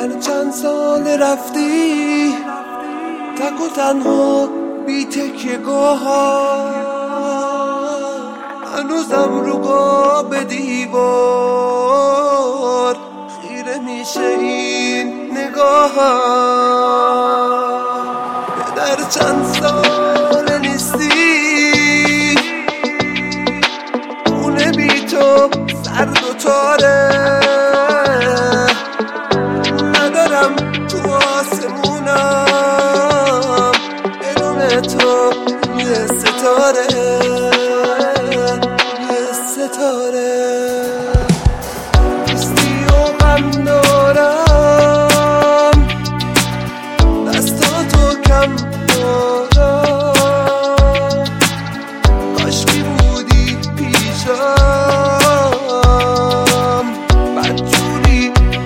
در چند سال رفتی تک و تنها بی تکیه گاه ها، هنوزم رو قاب دیوار خیره میشه این نگاه ها. در چند سال نیستی خونه بی تو سرد و تاره، ندارم تو آسمونم بدون تو یه ستاره، یه ستاره نیستی و غم دارم، دستاتو کم دارم، کاشکی بودی پیشم بدجوری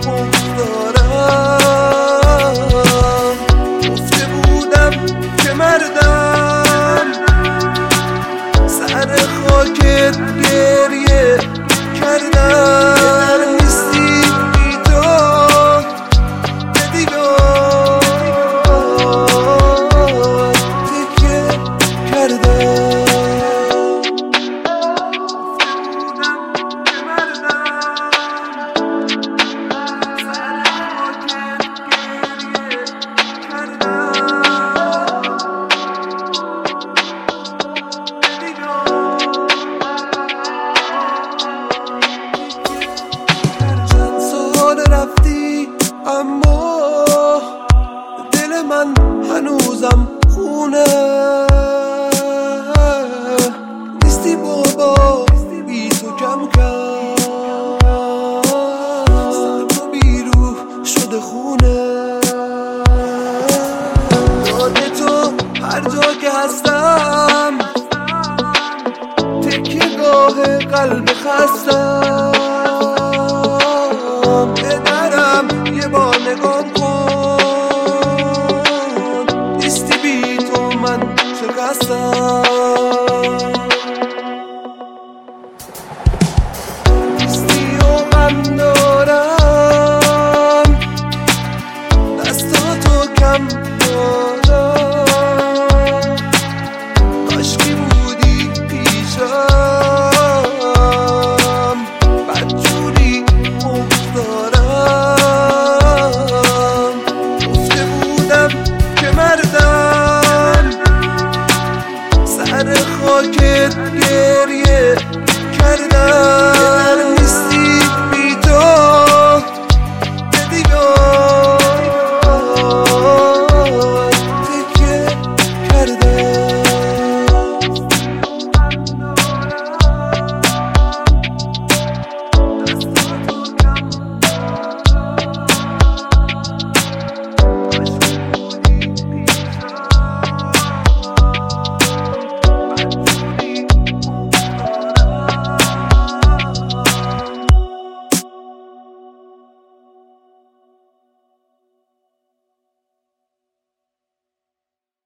بگذارم. گفته بودم که مردم سر خاکت گریه کردم، نیستی بی تو به دیوار تکیه کردم. رفتی اما دل من هنوزم خونه، نیستی بابا بی تو کم کم سرد و بی روح شده خونه. یاد تو هر جا که هستم تکیه گاه قلب خستم، یه بار نگام کن نیستی بی تو من شکستم، نیستی و غم دارم، دستاتو کم دارم، کاشکی بودی پیشم بدجوری بگذارم. سر خاکت گریه کردم.